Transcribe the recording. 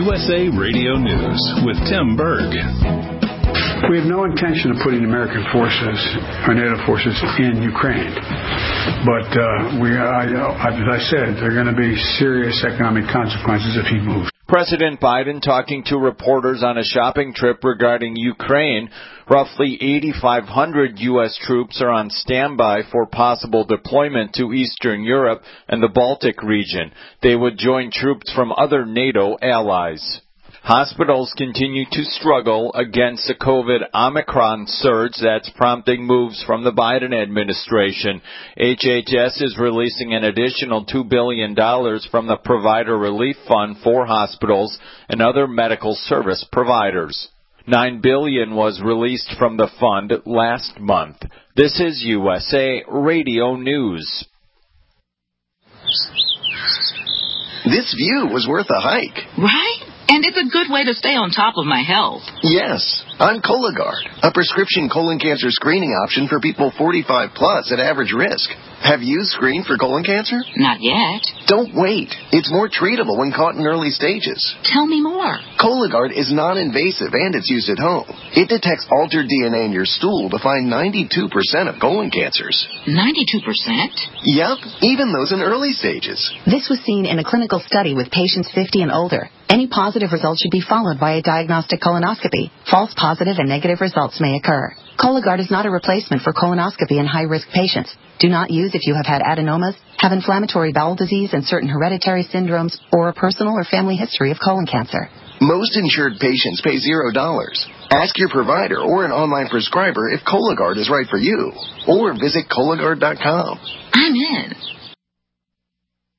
USA Radio News with Tim Berg. We have no intention of putting American forces or NATO forces in Ukraine. But as I said, there are going to be serious economic consequences if he moves. President Biden talking to reporters on a shopping trip regarding Ukraine. Roughly 8,500 U.S. troops are on standby for possible deployment to Eastern Europe and the Baltic region. They would join troops from other NATO allies. Hospitals continue to struggle against the COVID Omicron surge that's prompting moves from the Biden administration. HHS is releasing an additional $2 billion from the Provider Relief Fund for hospitals and other medical service providers. $9 billion was released from the fund last month. This is USA Radio News. This view was worth a hike. Right? And it's a good way to stay on top of my health. Yes, I'm Cologuard, a prescription colon cancer screening option for people 45 plus at average risk. Have you screened for colon cancer? Not yet. Don't wait. It's more treatable when caught in early stages. Tell me more. Cologuard is non-invasive and it's used at home. It detects altered DNA in your stool to find 92% of colon cancers. 92%? Yep, even those in early stages. This was seen in a clinical study with patients 50 and older. Any positive results should be followed by a diagnostic colonoscopy. False positive and negative results may occur. Cologuard is not a replacement for colonoscopy in high-risk patients. Do not use if you have had adenomas, have inflammatory bowel disease and certain hereditary syndromes, or a personal or family history of colon cancer. Most insured patients pay $0. Ask your provider or an online prescriber if Cologuard is right for you, or visit Cologuard.com. I'm in.